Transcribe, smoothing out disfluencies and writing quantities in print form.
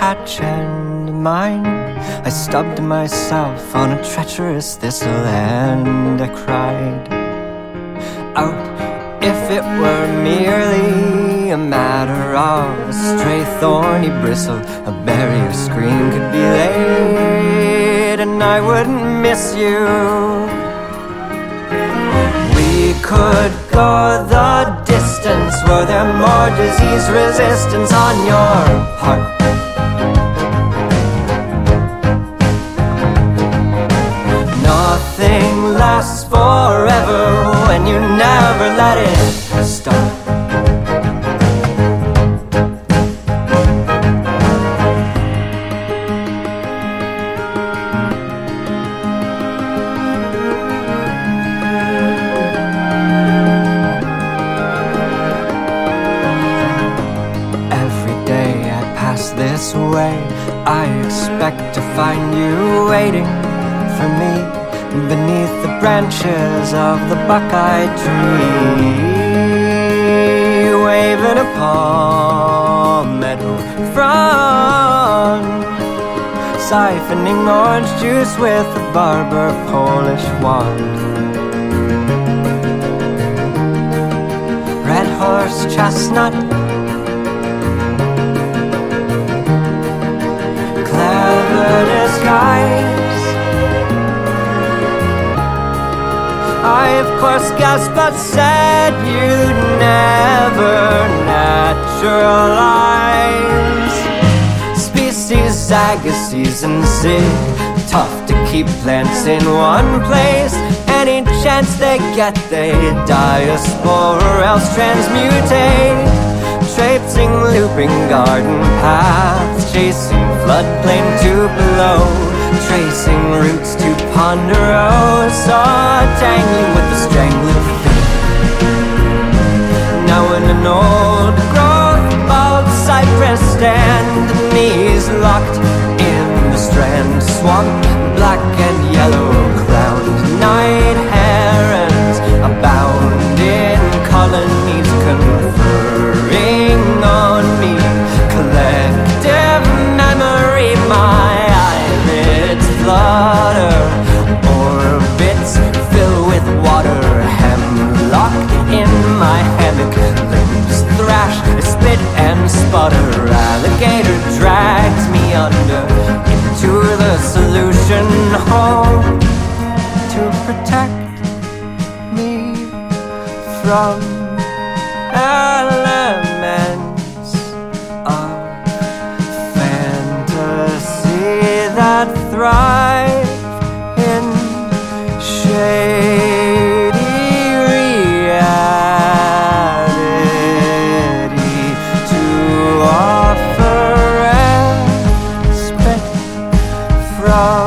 hatch and mine. I stubbed myself on a treacherous thistle and I cried out. If it were merely a matter of a stray thorny bristle, a barrier screen could be laid and I wouldn't miss you. We could go the distance. Were there more disease resistance on your part? Nothing lasts forever when you never let it start. This way, I expect to find you waiting for me beneath the branches of the buckeye tree, waving a palmetto frond, siphoning orange juice with a barber Polish wand. Red horse chestnut, disguise. I of course guessed but said you'd never naturalize. Species, agassiz and zig, tough to keep plants in one place. Any chance they get they diaspore or else transmutate. Traipsing, looping garden paths, chasing floodplain to below, tracing roots to ponderosa, tangling with the strangling feet. Now in an old growth bald cypress stand, knees locked in the strand swamp, black and yellow crowned night herons abound in colonies conferring on me. Collective memory, my eyelids flutter, orbits fill with water, hemlock in my hammock, limbs thrash, spit and sputter. Alligator drags me under into the solution hole to protect me from elements of fantasy that thrive in shady reality to offer respite from